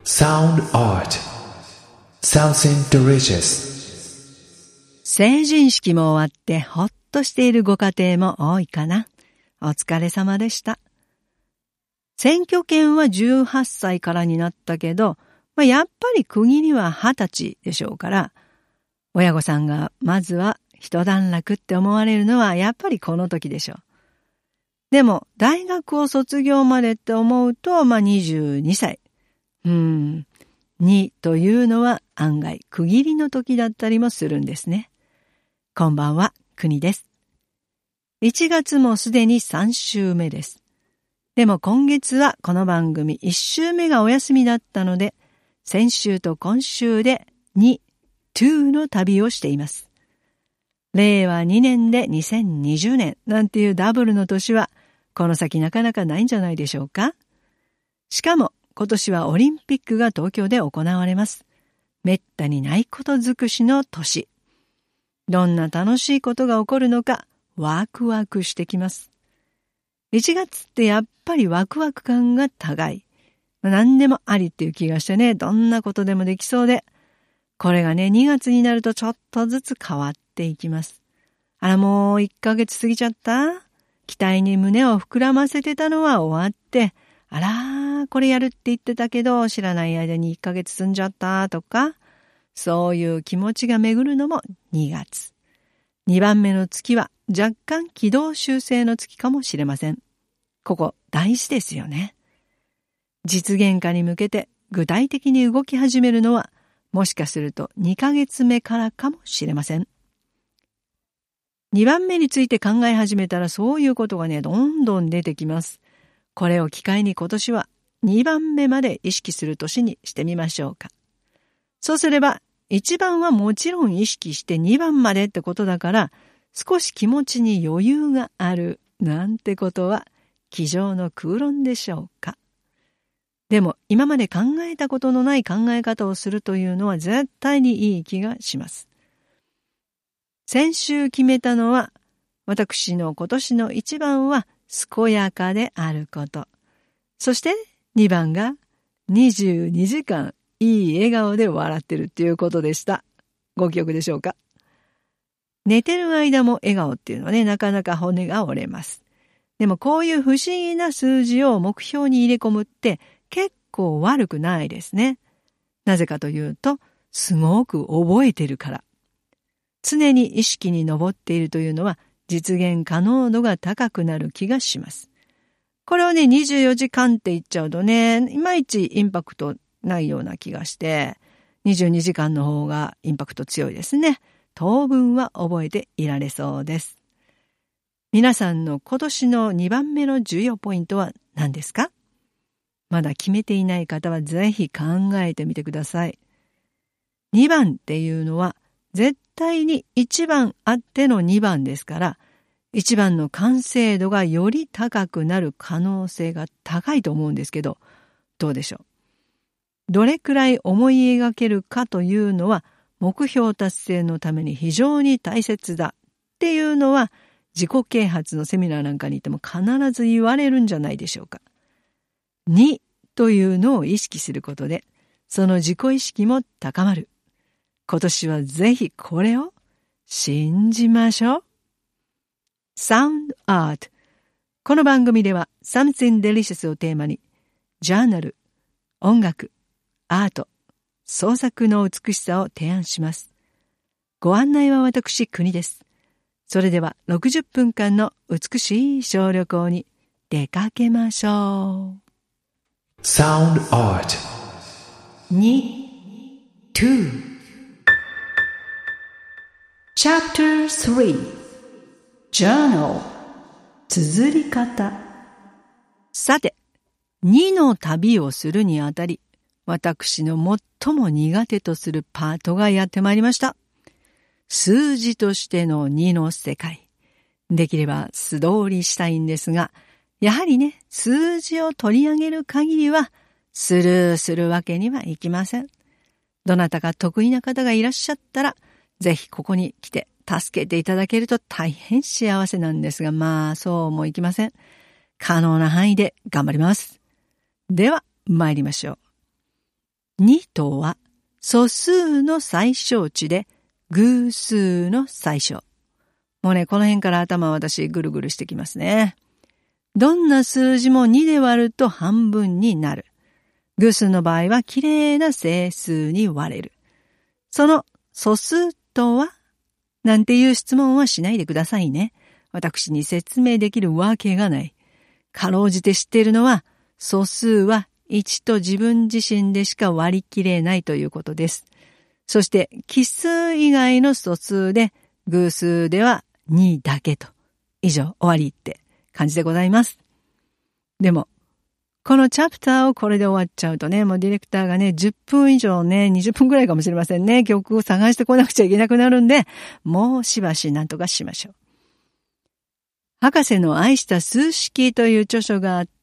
Sound art. Something delicious. 成人式も終わってほっとしているご家庭も多いかな。お疲れ様でした。選挙権は18歳からになったけど、やっぱり区切りは20歳でしょうから、親御さんがまずは一段落って思われるのはやっぱりこの時でしょう。でも大学を卒業までって思うと、22歳。2というのは案外区切りの時だったりもするんですね。こんばんは、国です。1月もすでに3週目です。でも今月はこの番組1週目がお休みだったので、先週と今週で2の旅をしています。令和2年で2020年なんていうダブルの年はこの先なかなかないんじゃないでしょうか。しかも今年はオリンピックが東京で行われます。めったにないこと尽くしの年。どんな楽しいことが起こるのかワクワクしてきます。1月ってやっぱりワクワク感が高い。何でもありっていう気がしてね、どんなことでもできそうで、これがね、2月になるとちょっとずつ変わっていきます。あら、もう1ヶ月過ぎちゃった？期待に胸を膨らませてたのは終わって、あら、これやるって言ってたけど、知らない間に1ヶ月済んじゃったとか、そういう気持ちが巡るのも2月。2番目の月は若干軌道修正の月かもしれません。ここ大事ですよね。実現化に向けて具体的に動き始めるのはもしかすると2ヶ月目からかもしれません。2番目について考え始めたらそういうことがね、どんどん出てきます。これを機会に今年は2番目まで意識する年にしてみましょうか。そうすれば1番はもちろん意識して2番までってことだから、少し気持ちに余裕があるなんてことは机上の空論でしょうか。でも今まで考えたことのない考え方をするというのは絶対にいい気がします。先週決めたのは、私の今年の1番は健やかであること。そして2番が22時間いい笑顔で笑ってるっていうことでした。ご記憶でしょうか。寝てる間も笑顔っていうのはね、なかなか骨が折れます。でもこういう不思議な数字を目標に入れ込むって結構悪くないですね。なぜかというと、すごく覚えてるから。常に意識に上っているというのは実現可能度が高くなる気がします。これをね、24時間って言っちゃうとね、いまいちインパクトないような気がして、22時間の方がインパクト強いですね。当分は覚えていられそうです。皆さんの今年の2番目の重要ポイントは何ですか？まだ決めていない方はぜひ考えてみてください。2番っていうのは絶対に1番あっての2番ですから、1番の完成度がより高くなる可能性が高いと思うんですけど、どうでしょう。どれくらい思い描けるかというのは目標達成のために非常に大切だっていうのは自己啓発のセミナーなんかに行っても必ず言われるんじゃないでしょうか。2というのを意識することでその自己意識も高まる。今年はぜひこれを信じましょう。Sound Art。この番組では Something Delicious をテーマにジャーナル、音楽、アート、創作の美しさを提案します。ご案内は私、国です。それでは60分間の美しい小旅行に出かけましょう。 Sound art. 2 Chapter 3 Journal 綴り方。さて、2の旅をするにあたり、私の最も苦手とするパートがやってまいりました。数字としての2の世界。できれば素通りしたいんですが、やはりね、数字を取り上げる限りはスルーするわけにはいきません。どなたか得意な方がいらっしゃったら、ぜひここに来て助けていただけると大変幸せなんですが、そうもいきません。可能な範囲で頑張ります。では参りましょう。 2とは素数の最小値で偶数の最小。もうね、この辺から頭私ぐるぐるしてきますね。どんな数字も2で割ると半分になる。偶数の場合は綺麗な整数に割れる。その素数とはなんていう質問はしないでくださいね。私に説明できるわけがない。かろうじて知っているのは、素数は1と自分自身でしか割り切れないということです。そして奇数以外の素数で偶数では2だけと。以上終わりって感じでございます。でも、このチャプターをこれで終わっちゃうとね、もうディレクターがね、10分以上ね、20分くらいかもしれませんね。曲を探してこなくちゃいけなくなるんで、もうしばしなんとかしましょう。博士の愛した数式という著書があって、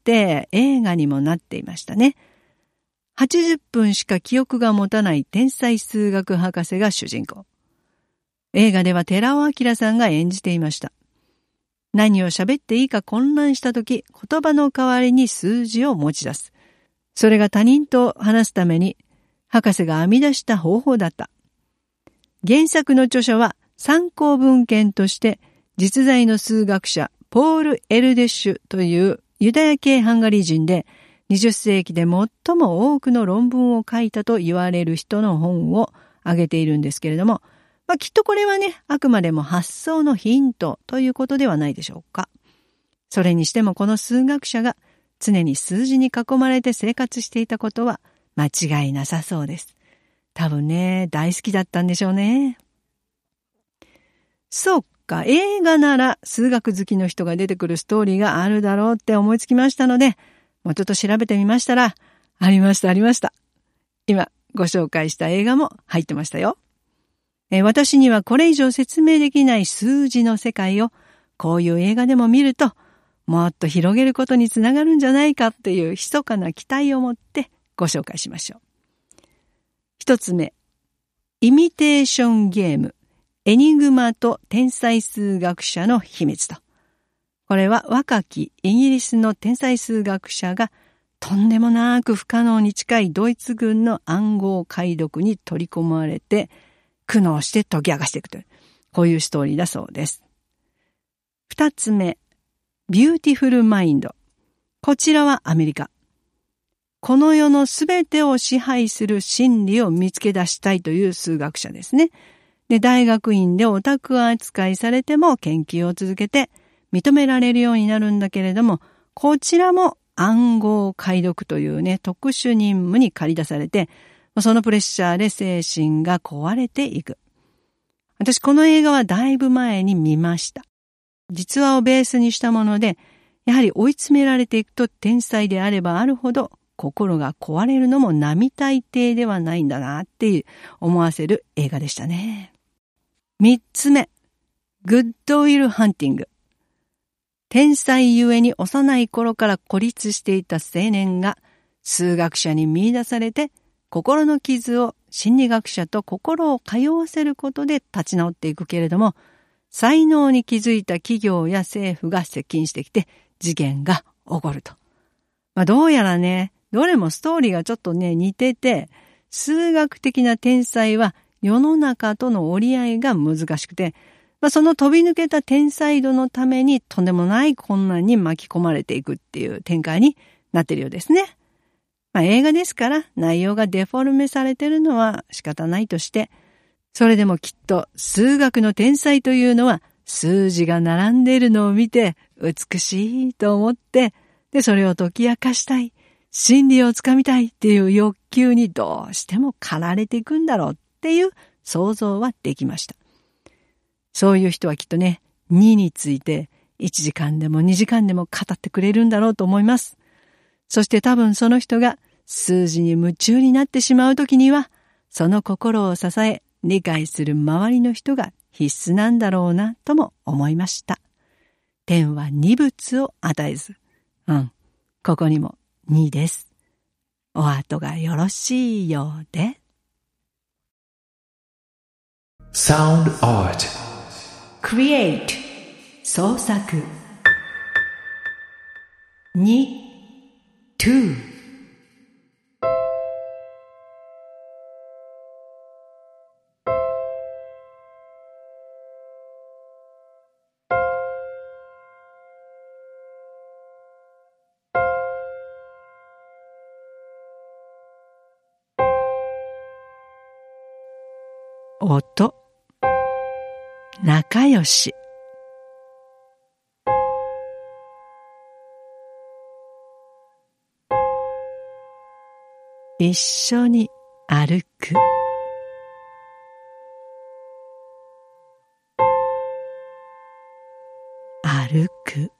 映画にもなっていましたね。80分しか記憶が持たない天才数学博士が主人公。映画では寺尾明さんが演じていました。何を喋っていいか混乱したとき、言葉の代わりに数字を持ち出す。それが他人と話すために、博士が編み出した方法だった。原作の著者は参考文献として、実在の数学者ポール・エルデッシュというユダヤ系ハンガリー人で20世紀で最も多くの論文を書いたと言われる人の本を挙げているんですけれども、きっとこれはね、あくまでも発想のヒントということではないでしょうか。それにしてもこの数学者が常に数字に囲まれて生活していたことは間違いなさそうです。多分ね、大好きだったんでしょうね。そうか、映画なら数学好きの人が出てくるストーリーがあるだろうって思いつきましたので、もうちょっと調べてみましたら、ありました。今ご紹介した映画も入ってましたよ。私にはこれ以上説明できない数字の世界をこういう映画でも見るともっと広げることにつながるんじゃないかっていう密かな期待を持ってご紹介しましょう。一つ目、イミテーションゲーム、エニグマと天才数学者の秘密と。これは若きイギリスの天才数学者がとんでもなく不可能に近いドイツ軍の暗号解読に取り込まれて苦悩して解き明かしていくという、こういうストーリーだそうです。二つ目、ビューティフルマインド。こちらはアメリカ。この世のすべてを支配する真理を見つけ出したいという数学者ですね。で、大学院でオタク扱いされても研究を続けて認められるようになるんだけれども、こちらも暗号解読というね、特殊任務に駆り出されて、そのプレッシャーで精神が壊れていく。私この映画はだいぶ前に見ました。実話をベースにしたもので、やはり追い詰められていくと天才であればあるほど心が壊れるのも並大抵ではないんだなっていう思わせる映画でしたね。三つ目、グッドウィルハンティング。天才ゆえに幼い頃から孤立していた青年が数学者に見出されて心の傷を心理学者と心を通わせることで立ち直っていくけれども、才能に気づいた企業や政府が接近してきて事件が起こると。どうやらね、どれもストーリーがちょっとね似てて、数学的な天才は世の中との折り合いが難しくて、その飛び抜けた天才度のためにとんでもない困難に巻き込まれていくっていう展開になっているようですね。映画ですから内容がデフォルメされているのは仕方ないとして、それでもきっと数学の天才というのは数字が並んでいるのを見て美しいと思って、でそれを解き明かしたい、真理をつかみたいっていう欲求にどうしても駆られていくんだろうっていう想像はできました。そういう人はきっとね、2について1時間でも2時間でも語ってくれるんだろうと思います。そして多分その人が数字に夢中になってしまうときには、その心を支え、理解する周りの人が必須なんだろうなとも思いました。天は二物を与えず。ここにも2です。お後がよろしいようで。 Sound Art Create 創作 2 2 音、仲良し。一緒に歩く。歩く。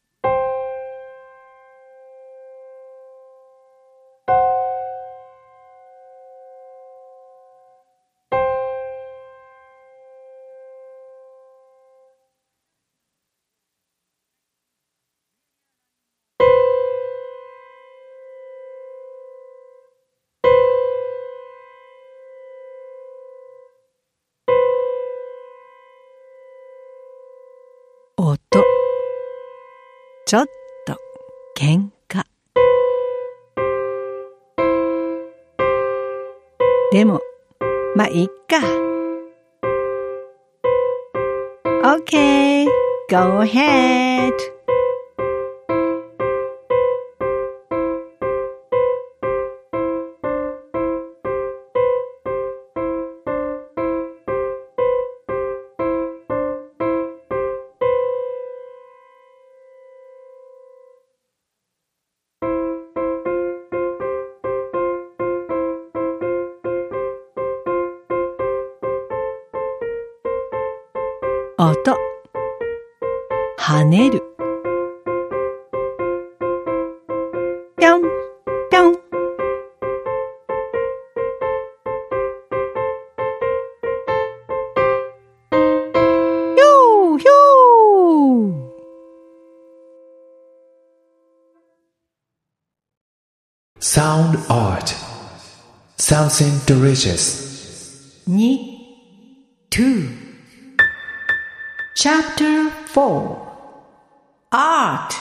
音、ちょっと喧嘩。でも、まあ、いっか。Okay, go ahead. 音、跳ねる。ぴょんぴょん。ひょうひょう。 Sound art. Something delicious. 2 Chapter 4 Art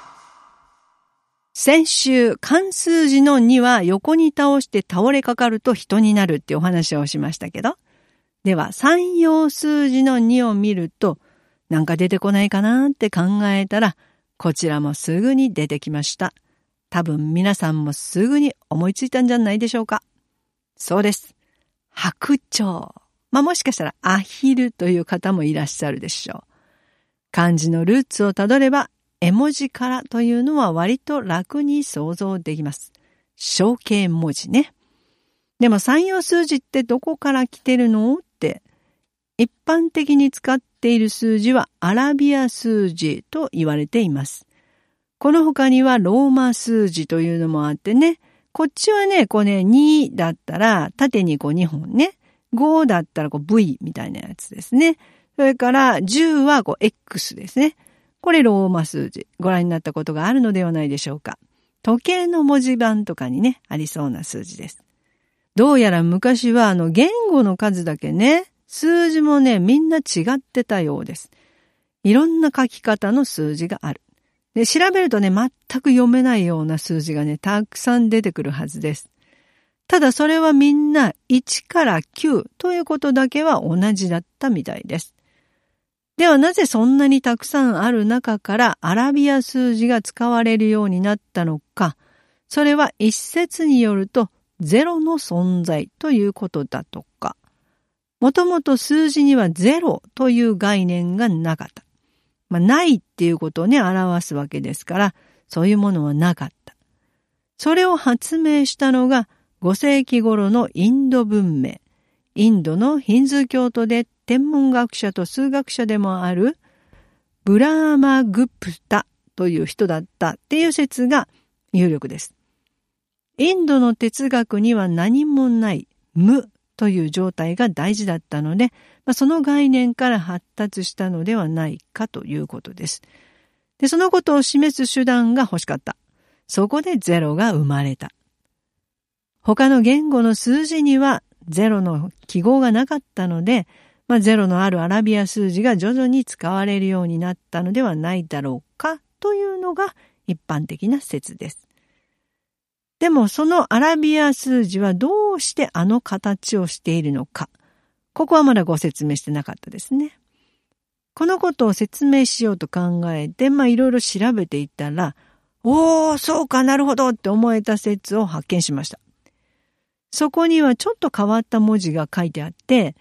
先週、漢数字の2は横に倒して倒れかかると人になるってお話をしましたけど。では、三陽数字の2を見ると、なんか出てこないかなって考えたら、こちらもすぐに出てきました。多分皆さんもすぐに思いついたんじゃないでしょうか。そうです。白鳥。もしかしたらアヒルという方もいらっしゃるでしょう。漢字のルーツをたどれば、絵文字からというのは割と楽に想像できます。象形文字ね。でも三陽数字ってどこから来てるのって、一般的に使っている数字はアラビア数字と言われています。この他にはローマ数字というのもあってね、こっちはね、2だったら縦に2本ね、5だったらV みたいなやつですね。それから10はX ですね。これローマ数字。ご覧になったことがあるのではないでしょうか。時計の文字盤とかにね、ありそうな数字です。どうやら昔は言語の数だけね、数字もね、みんな違ってたようです。いろんな書き方の数字がある。で、調べるとね、全く読めないような数字がね、たくさん出てくるはずです。ただそれはみんな1から9ということだけは同じだったみたいです。ではなぜそんなにたくさんある中からアラビア数字が使われるようになったのか、それは一説によるとゼロの存在ということだとか。もともと数字にはゼロという概念がなかった。ないっていうことをね、表すわけですから、そういうものはなかった。それを発明したのが5世紀頃のインド文明。インドのヒンズー教徒で天文学者と数学者でもあるブラーマグプタという人だったっていう説が有力です。インドの哲学には何もない無という状態が大事だったので、その概念から発達したのではないかということです。で、そのことを示す手段が欲しかった。そこでゼロが生まれた。他の言語の数字にはゼロの記号がなかったので、ゼロのあるアラビア数字が徐々に使われるようになったのではないだろうかというのが一般的な説です。でもそのアラビア数字はどうしてあの形をしているのか、ここはまだご説明してなかったですね。このことを説明しようと考えて、いろいろ調べていったら、そうかなるほどって思えた説を発見しました。そこにはちょっと変わった文字が書いてあって、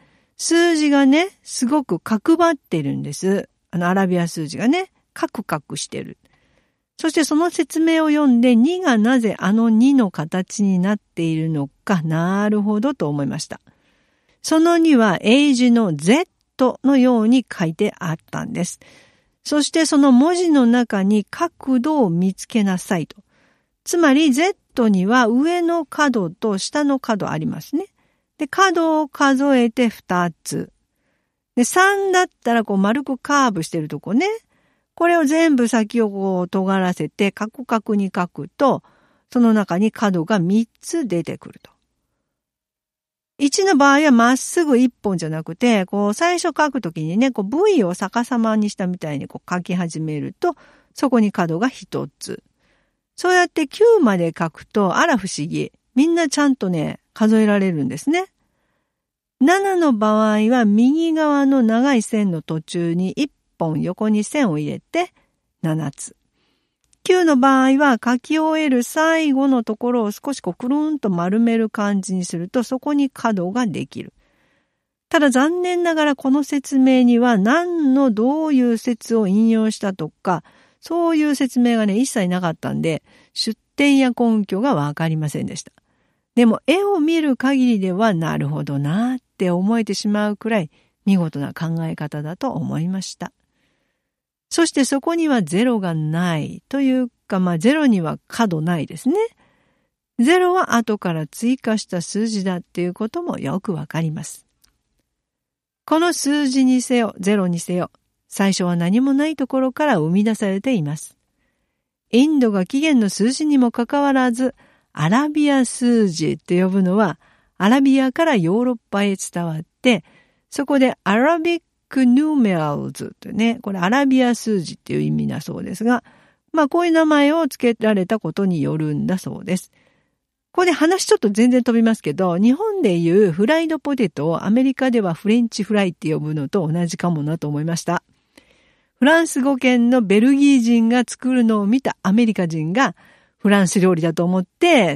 数字がね、すごく角張ってるんです。アラビア数字がね、カクカクしてる。そしてその説明を読んで2がなぜ2の形になっているのか、なるほどと思いました。その2は英字の Z のように書いてあったんです。そしてその文字の中に角度を見つけなさいと。つまり Z には上の角と下の角ありますね。で、角を数えて2つ。で、3だったら丸くカーブしてるとこね。これを全部先を尖らせてカクカクに書くと、その中に角が3つ出てくると。1の場合はまっすぐ1本じゃなくて、最初書くときにね、V を逆さまにしたみたいに書き始めると、そこに角が1つ。そうやって9まで書くと、あら不思議。みんなちゃんとね、数えられるんですね。7の場合は右側の長い線の途中に1本横に線を入れて7つ。9の場合は書き終える最後のところを少しくるんと丸める感じにするとそこに角ができる。ただ残念ながらこの説明には何のどういう説を引用したとかそういう説明がね一切なかったんで出典や根拠がわかりませんでした。でも絵を見る限りではなるほどなって思えてしまうくらい見事な考え方だと思いました。そしてそこにはゼロがないというか、ゼロには角ないですね。ゼロは後から追加した数字だっていうこともよくわかります。この数字にせよ、ゼロにせよ、最初は何もないところから生み出されています。インドが起源の数字にもかかわらず、アラビア数字って呼ぶのは、アラビアからヨーロッパへ伝わって、そこでアラビックヌーメラルズとね、これアラビア数字っていう意味だそうですが、こういう名前を付けられたことによるんだそうです。ここで話ちょっと全然飛びますけど、日本でいうフライドポテトをアメリカではフレンチフライって呼ぶのと同じかもなと思いました。フランス語圏のベルギー人が作るのを見たアメリカ人がフランス料理だと思って、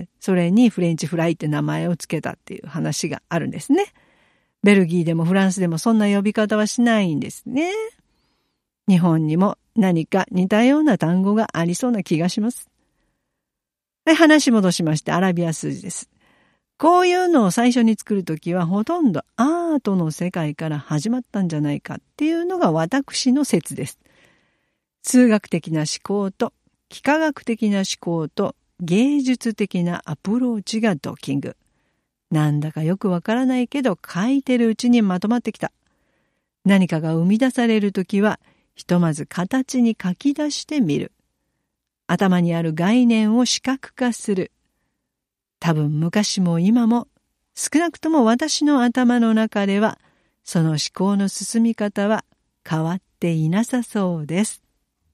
それにフレンチフライって名前を付けたっていう話があるんですね。ベルギーでもフランスでもそんな呼び方はしないんですね。日本にも何か似たような単語がありそうな気がします。話戻しましてアラビア数字です。こういうのを最初に作るときはほとんどアートの世界から始まったんじゃないかっていうのが私の説です。数学的な思考と幾何学的な思考と芸術的なアプローチがドッキング。なんだかよくわからないけど書いてるうちにまとまってきた。何かが生み出されるときはひとまず形に書き出してみる。頭にある概念を視覚化する。多分昔も今も少なくとも私の頭の中ではその思考の進み方は変わっていなさそうです。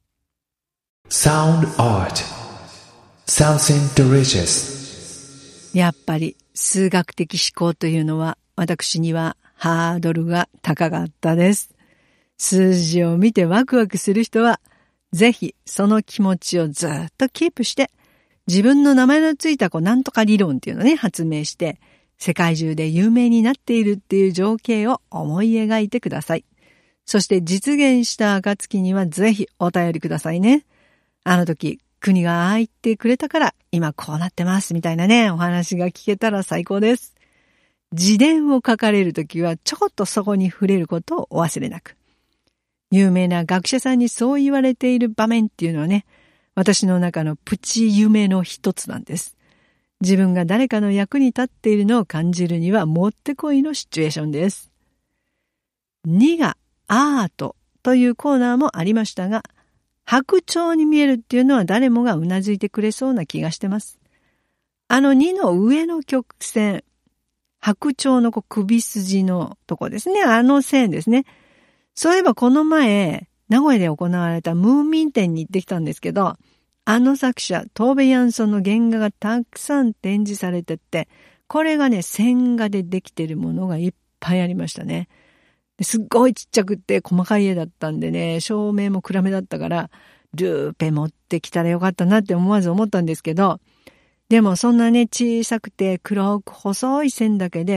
Sound art. Something delicious. やっぱり数学的思考というのは私にはハードルが高かったです。数字を見てワクワクする人はぜひその気持ちをずっとキープして自分の名前のついたなんとか理論っていうのをね発明して世界中で有名になっているっていう情景を思い描いてください。そして実現した暁にはぜひお便りくださいね。あの時国がああ言ってくれたから今こうなってますみたいなねお話が聞けたら最高です。自伝を書かれるときはちょこっとそこに触れることをお忘れなく。有名な学者さんにそう言われている場面っていうのはね、私の中のプチ夢の一つなんです。自分が誰かの役に立っているのを感じるにはもってこいのシチュエーションです。2がアートというコーナーもありましたが、白鳥に見えるっていうのは誰もがうなずいてくれそうな気がしてます。2の上の曲線、白鳥の首筋のとこですね。線ですね。そういえばこの前、名古屋で行われたムーミン展に行ってきたんですけど、作者、トーベ・ヤンソンの原画がたくさん展示されてて、これがね、線画でできてるものがいっぱいありましたね。すっごいちっちゃくって細かい絵だったんでね、照明も暗めだったから、ルーペ持ってきたらよかったなって思わず思ったんですけど、でもそんなね、小さくて黒く細い線だけで、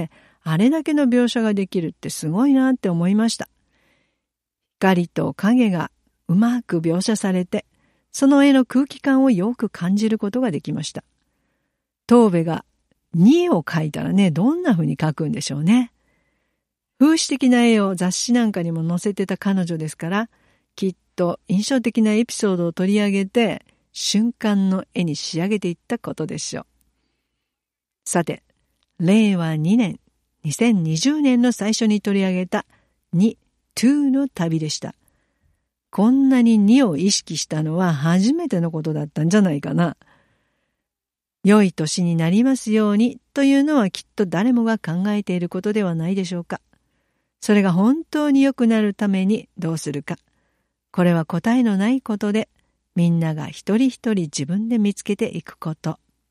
あれだけの描写ができるってすごいなって思いました。光と影がうまく描写されて、その絵の空気感をよく感じることができました。トーベが2を描いたらね、どんな風に描くんでしょうね。風刺的な絵を雑誌なんかにも載せてた彼女ですから、きっと印象的なエピソードを取り上げて、瞬間の絵に仕上げていったことでしょう。さて、令和2年、2020年の最初に取り上げた2、2の旅でした。こんなに2を意識したのは初めてのことだったんじゃないかな。良い年になりますようにというのはきっと誰もが考えていることではないでしょうか。それが本当に良くなるためにどうするか。これは答えのないことで、みんなが一人一人自分で見つけていくこと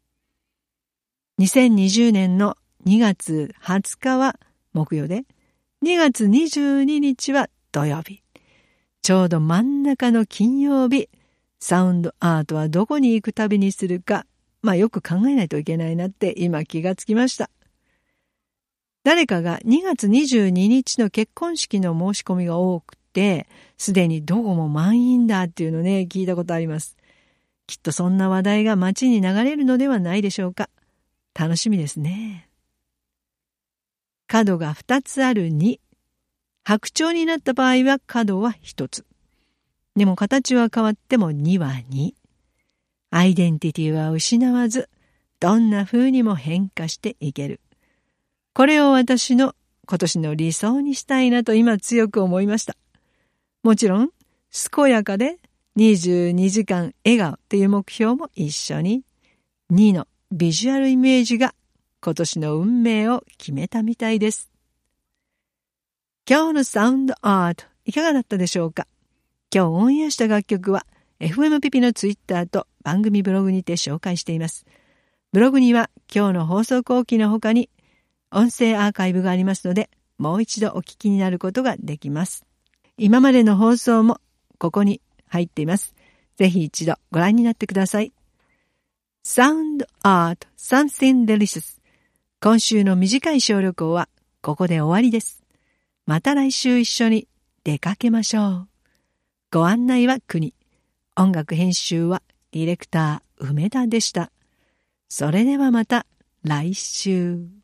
。2020年の2月20日は木曜で、2月22日は土曜日。ちょうど真ん中の金曜日、サウンドアートはどこに行く旅にするか、よく考えないといけないなって今気がつきました。誰かが2月22日の結婚式の申し込みが多くて、すでにどこも満員だっていうのね、聞いたことあります。きっとそんな話題が街に流れるのではないでしょうか。楽しみですね。角が2つある2。白鳥になった場合は角は1つ。でも形は変わっても2は2。アイデンティティは失わず、どんな風にも変化していける。これを私の今年の理想にしたいなと今強く思いました。もちろん、健やかで22時間笑顔っていう目標も一緒に、2のビジュアルイメージが今年の運命を決めたみたいです。今日のサウンドアートいかがだったでしょうか。今日オンエアした楽曲は FM ピピのツイッターと番組ブログにて紹介しています。ブログには今日の放送後期の他に音声アーカイブがありますので、もう一度お聞きになることができます。今までの放送もここに入っています。ぜひ一度ご覧になってください。Sound Art Something Delicious。今週の短い小旅行はここで終わりです。また来週一緒に出かけましょう。ご案内は国。音楽編集はディレクター梅田でした。それではまた来週。